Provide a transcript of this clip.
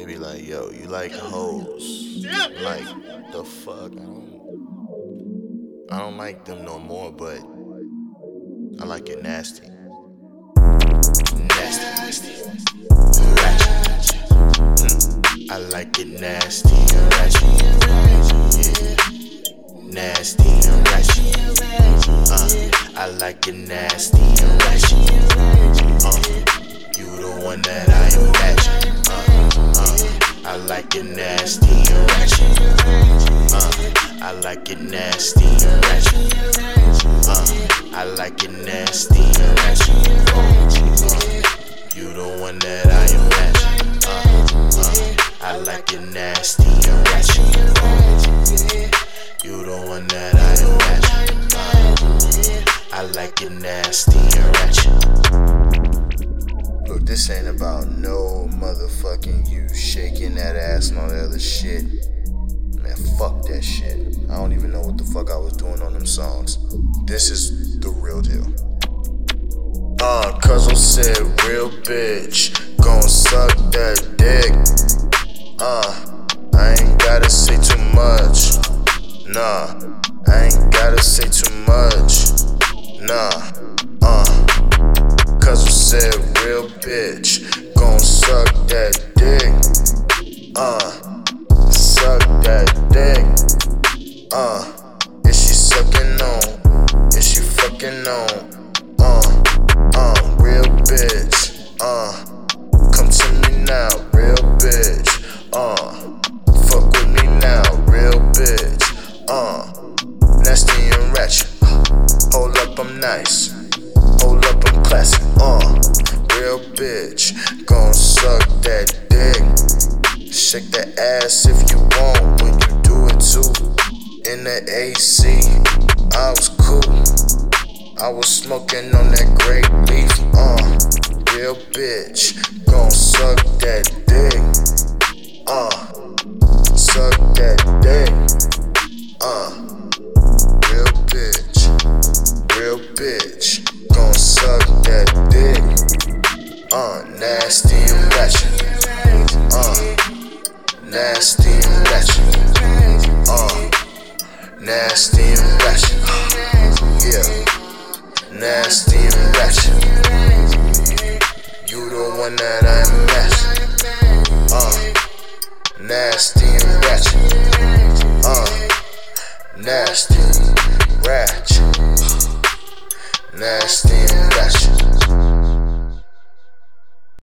be like, yo, you like hoes. Like, the fuck? I don't like them no more, but I like it nasty. Nasty. Ratchet. I like it nasty and ratchet. Yeah. Nasty and ratchet. I like it nasty and ratchet. You the one that I am matching. I like it nasty and ratchet. I like it nasty and ratchet. I like it nasty and ratchet. You the one that I am matching. I like it nasty and ratchet. You the one that I am matching. I like it nasty and ratchet. Look, this ain't about no motherfucking you shaking that ass and all that other shit. Man, fuck that shit. I don't even know what the fuck I was doing on them songs. This is the real deal. Cuzzo said real bitch, gon' suck that dick. I ain't gotta say too much. Nah, I ain't gotta say too much. Nah, Cuzzo said real bitch, gon' suck that dick. Suck that dick. Is she sucking on? Is she fucking on? Real bitch. Come to me now, real bitch. Fuck with me now, real bitch. Nasty and ratchet. Hold up, I'm nice. Hold up, I'm classy. Real bitch. Gon' suck that dick. Shake that ass if you want when you do it too. In the AC, I was cool. I was smoking on that great leaf. Real bitch, gon' suck that dick. Suck that dick. Real bitch, gon' suck that dick. Nasty